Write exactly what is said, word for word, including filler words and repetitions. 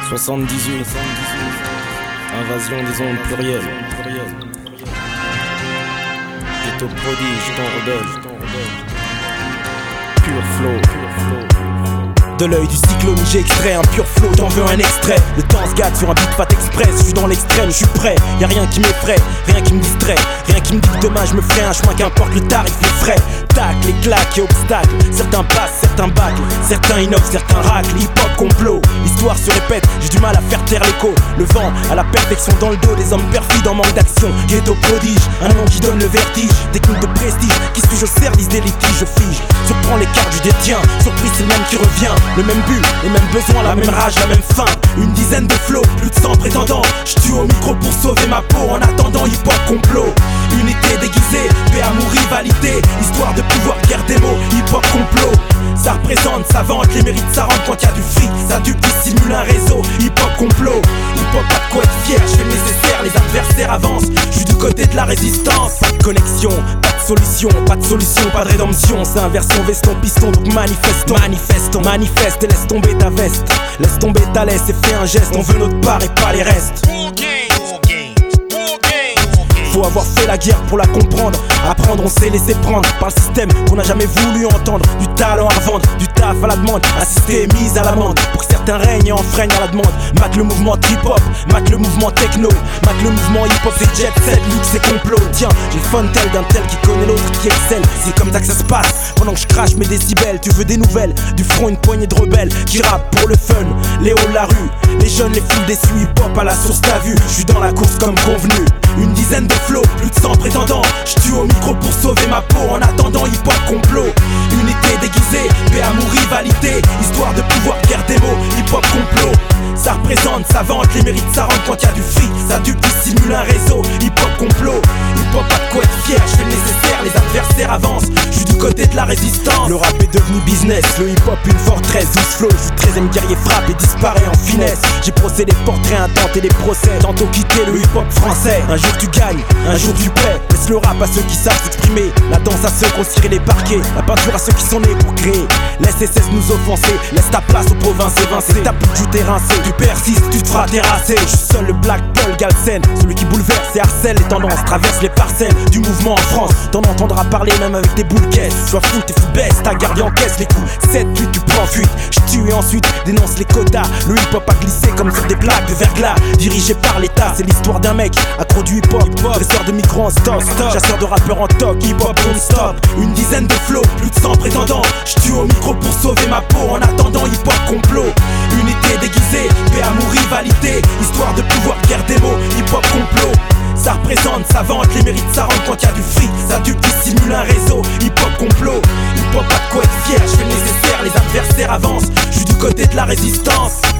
soixante-dix-huit. Invasion des ondes plurielles. Ghetto prodige, ton rebelle. Pur flow. De l'œil du cyclone j'ai extrait un pur flow, t'en veux un extrait. Le temps se gâte sur un beat fat express. Je suis dans l'extrême, je suis prêt, y'a rien qui m'effraie, rien qui me distrait, rien qui me dit que demain je me ferai un chemin, qu'importe le tarif, les frais. Tac, les claques et obstacles, certains passent, certains bâclent, certains innovent, certains raclent. Hip-hop complot, l'histoire se répète, j'ai du mal à faire taire l'écho. Le vent à la perfection dans le dos, des hommes perfides en manque d'action. Ghetto prodige, un nom qui donne le vertige. Technique de prestige, qui suis-je au service des litiges, je fige. Surprends les cartes, je détiens, surprise c'est le même qui revient. Le même but, les mêmes besoins, la même rage, la même faim. Une dizaine de flots, plus de cent prétendants. J'tue au micro pour sauver ma peau. En attendant hip-hop complot. Unité déguisée, paix, amour, rivalité. Histoire de pouvoir guerre des mots, hip-hop complot. Ça représente, ça vante, les mérites ça rentre quand y a du fric. Ça dupe qui simule un réseau, hip-hop complot. Hip-hop pas de quoi être fier, je fais le nécessaire, les adversaires avancent. Je suis du côté de la résistance. Pas de connexion, pas de solution, pas de solution, pas de rédemption. C'est inversion, veston, piston, donc manifestons. Manifestons, manifeste et laisse tomber ta veste. Laisse tomber ta laisse et fais un geste. On veut notre part et pas les restes. Faut avoir fait la guerre pour la comprendre. Apprendre, on s'est laissé prendre par le système qu'on n'a jamais voulu entendre. Du talent à revendre, du taf à la demande. Assister et mise à l'amende pour que certains règnent et enfreignent à la demande. Mate le mouvement trip-hop, mate le mouvement techno, mate le mouvement hip-hop, c'est jet set, luxe et complot. Tiens, j'ai le fun tel d'un tel qui connaît l'autre qui excelle. C'est comme ça que ça se passe, pendant que je crache mes décibels. Tu veux des nouvelles, du front une poignée de rebelles qui rappent pour le fun, les hauts de la rue, les jeunes, les foules déçus. Hip-hop à la source, t'as vu, je suis dans la course comme convenu. Une dizaine de flots, plus de cent prétendants. J'tue au micro pour sauver ma peau. En attendant hip-hop complot. Unité déguisée, paix, amour, rivalité. Histoire de pouvoir guerre des mots, hip-hop complot. Ça représente, ça vante, les mérites ça rentre quand y a du fric. Ça dupe qui simule un réseau, hip-hop complot. Hip-hop pas de quoi être fier, je fais le nécessaire, les adversaires avancent. Je suis du côté de la résistance. Le rap est devenu business, le hip-hop une forteresse. douze flow, je suis treizième guerrier frappe et disparaît en finesse. J'ai procédé portraits intentés, des procès. Tantôt quitter le hip-hop français. Un jour tu gagnes, un jour tu paies. Laisse le rap à ceux qui savent s'exprimer, la danse à ceux qui ont ciré les parquets, la peinture à ceux qui sont nés pour créer. Laisse et cesse nous offenser, laisse ta place aux provinces évincées. Ta plus tu t'es rincé, tu persistes, tu te feras terrasser. Je suis seul le Black Paul Galsen, celui qui bouleverse et harcèle les tendances, traverse les parcelles du mouvement en France. T'en entendras parler même avec des boules caisses. Sois fou, t'es fou, baisse, t'as gardé en caisse les coups. sept huit tu prends fuite, j'tue et ensuite dénonce les quotas. Le hip-hop a glissé comme sur des plaques de verglas, dirigé par l'État. C'est l'histoire d'un mec, accro du hip-hop, dresseur de micro en stock, chasseur de rappeurs en toc, hip-hop non-stop. Une dizaine de flots, plus de cent prétendants. J'tue au micro pour sauver ma peau. En attendant hip-hop complot. Unité déguisée, paix, amour, rivalité. Histoire de pouvoir guerre des mots, hip-hop complot. Ça représente, ça vante, les mérites ça rentre quand y a du fric. Ça dupe qui simule un réseau, hip-hop complot. Hip-hop pas de quoi être fier, je fais le nécessaire, les adversaires avancent. Je suis du côté de la résistance.